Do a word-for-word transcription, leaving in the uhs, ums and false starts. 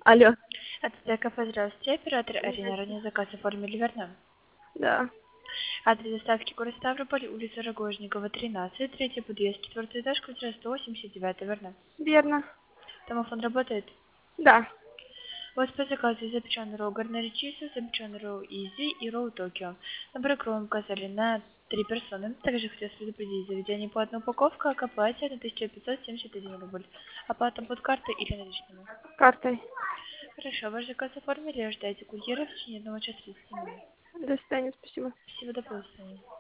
Алло. Это кафе, здравствуйте, оператор Арина, ранее заказ оформили, верно? Да. Адрес доставки город Ставрополь, улица Рогожникова, тринадцать, третий подъезд, четвертый этаж, квартира сто восемьдесят девять, верно? Верно. Домофон работает? Да. У вас по заказу запеченный ролл Гарнери Чиза, запеченный ролл Изи и ролл Токио. Набор крови указали на три персоны. Также хотелось предупредить заведение по одной упаковке, а к оплате на тысяча пятьсот семьдесят один рубль. Оплата под картой или наличными? Картой. Хорошо, ваш заказ оформили, ожидайте курьера в течение одного часа тридцати минут. До свидания, спасибо. Спасибо, до свидания.